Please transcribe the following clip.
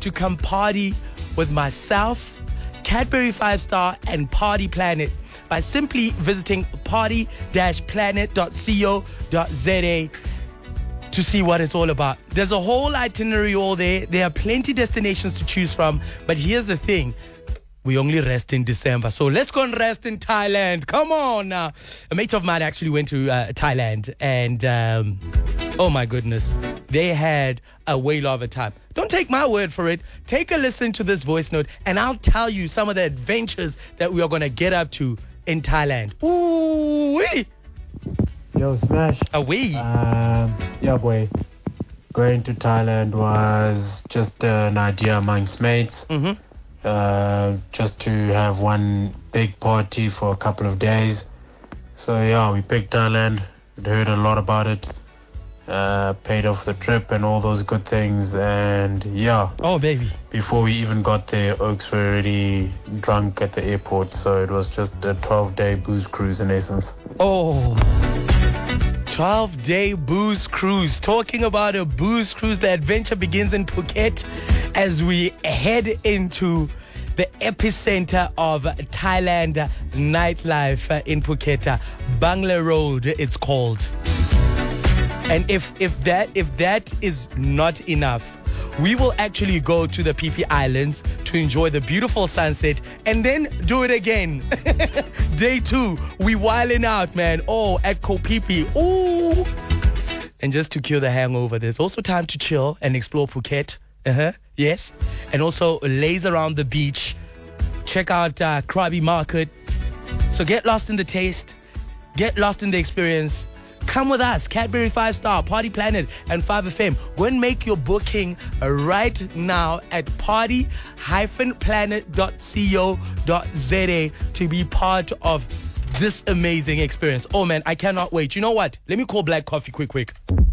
to come party with myself, Cadbury 5-Star, and Party Planet by simply visiting party-planet.co.za to see what it's all about. There's a whole itinerary all there. There are plenty destinations to choose from, but here's the thing. We only rest in December. So let's go and rest in Thailand. Come on now. A mate of mine actually went to Thailand and, oh my goodness, they had a whale of a time. Don't take my word for it. Take a listen to this voice note and I'll tell you some of the adventures that we are going to get up to in Thailand. Ooh-wee. Yo, Smash. Away. Yeah, boy. Going to Thailand was just an idea amongst mates. Mm-hmm. Just to have one big party for a couple of days. So yeah, we picked Thailand. We'd heard a lot about it. Paid off the trip and all those good things. And yeah. Oh, baby. Before we even got there, Oaks were already drunk at the airport. So it was just a 12-day booze cruise in essence. Oh, 12-day booze cruise. Talking about a booze cruise, the adventure begins in Phuket as we head into the epicenter of Thailand nightlife in Phuket. Bangla Road, it's called. And if that is not enough, we will actually go to the Phi Phi Islands to enjoy the beautiful sunset and then do it again. Day 2, we wilding out, man. Oh, at Koh Phi Phi. Ooh. And just to cure the hangover, there's also time to chill and explore Phuket. Yes. And also laze around the beach. Check out Krabi Market. So get lost in the taste. Get lost in the experience. Come with us, Cadbury 5-Star, Party Planet, and 5FM. Go and make your booking right now at party-planet.co.za to be part of this amazing experience. Oh man, I cannot wait. You know what? Let me call Black Coffee quick.